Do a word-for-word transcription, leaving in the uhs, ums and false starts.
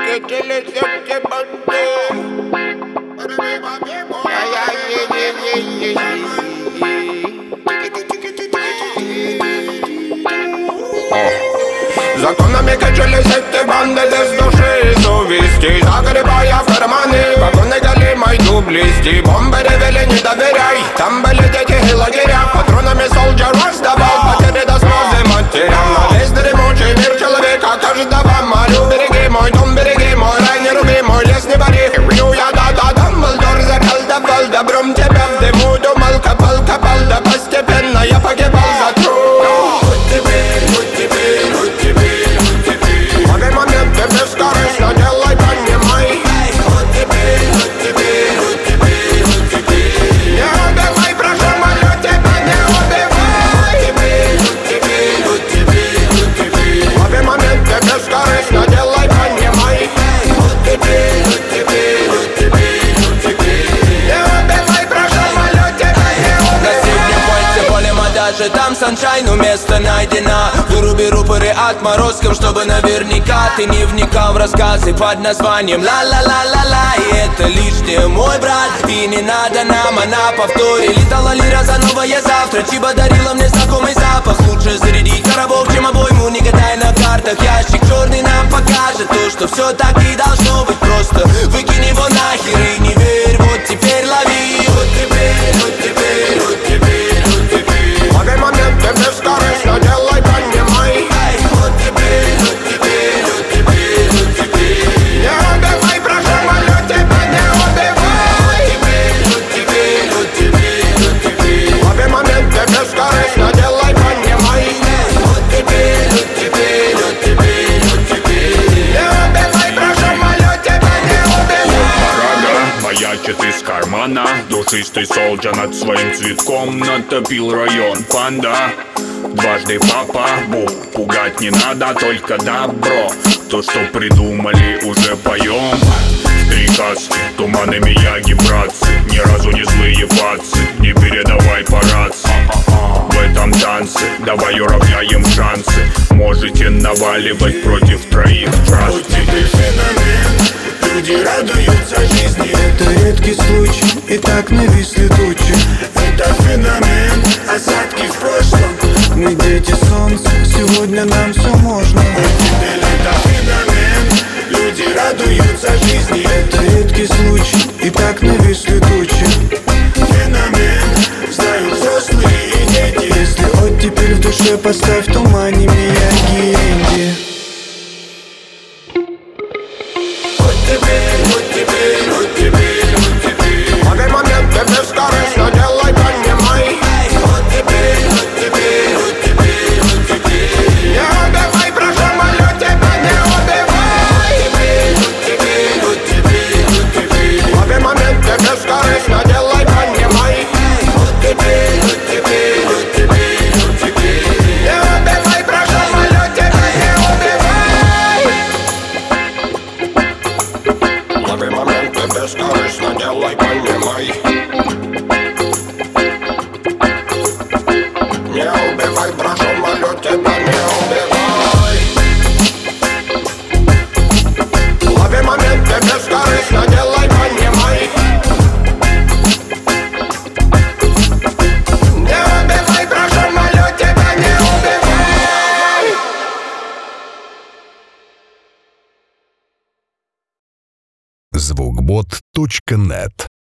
Законами качались эти банды без души и совести, загребая в карманы вагоны голимой дублисти. Бомбы ревели, не доверяй, там были дети и лагеря. Патронами солджер раздавал потери до слезы матерям. На весь дремучий мир человека каждого молю. Береги мой дом, береги мой рай, не руби мой лес, не вари. Люблю я, да-да, Дамблдор заколдовал добром тебя в дыму. Думал, копал, копал, да постепенно я погибал за труд. Бескорыстно делай, понимай. Вот теперь, вот теперь, вот теперь, вот теперь. Не убивай, прошу, молю тебя, не убивай. Вот теперь, вот теперь, вот теперь, вот теперь. Лови моменты, бескорыстно делай, понимай. Вот теперь, вот теперь, вот теперь, вот теперь. Не убивай, прошу, молю тебя, не убивай. На синем кольце поле мадажи, там саншайн, место найдено. Выруби рупоры отморозком, чтобы наверняка ты не вникал в рассказы под названием ла-ла-ла-ла-ла. И это лишнее, мой брат, и не надо нам, она повторе. Летала лира за новое завтра, Чиба дарила мне знакомый запах. Лучше зарядить коробок, чем обойму, не гадай на картах. Ящик черный нам покажет то, что все так и должно быть. Просто выкинь его нахер и не верь, вот теперь лови. Вот теперь, вот теперь, вот теперь, вот теперь. Лови моменты, бескорыстно делай, понимай. Вот теперь, вот теперь, вот теперь, вот теперь. Не убивай, прошу, молю тебя, не убивай. Вот теперь, вот теперь, вот теперь. Лови моменты, бескорыстно делай, понимай. Вот теперь, вот теперь, вот теперь, вот теперь. Не убивай, прошу, молю тебя, не убивай. Рога маячит из кармана, душистый солджа над своим цветком натопил район. Панда, дважды папа, бу, пугать не надо, только добро. То, что придумали, уже поем. Приказки, туманы Мияги, братцы, ни разу не злые пацы, не передавай по рации. В этом танце давай уравняем шансы. Можете наваливать против троих. Вот теперь феномен, люди радуются жизни. Это редкий случай, и так нависли тучи. Это феномен, осадки в прошлом. Мы дети солнца, сегодня нам все можно. Вот теперь это феномен, люди радуются жизни. Это редкий случай, и так нависли тучи. Феномен, знают взрослые и дети. Если оттепель в душе, поставь в тумане Мияги и Энди. Вот теперь, вот теперь, вот теперь, вот теперь. Лови моменты, бескорыстно делай, понимай. Вот теперь, вот теперь, вот теперь, вот теперь. Не убивай, прошу, молю тебя, не убивай. Вот теперь, вот теперь, вот теперь. Лови моменты, бескорыстно делай, понимай. Вот теперь, вот теперь, вот теперь, вот теперь. Не убивай, прошу, молю тебя, не убивай. Лови моменты, бескорыстно делай, понимай. Не убивай, прошу, молю тебя, не убивай. Лови моменты, бескорыстно делай, понимай. Не убивай, прошу, молю тебя, не убивай. звукбот точка нет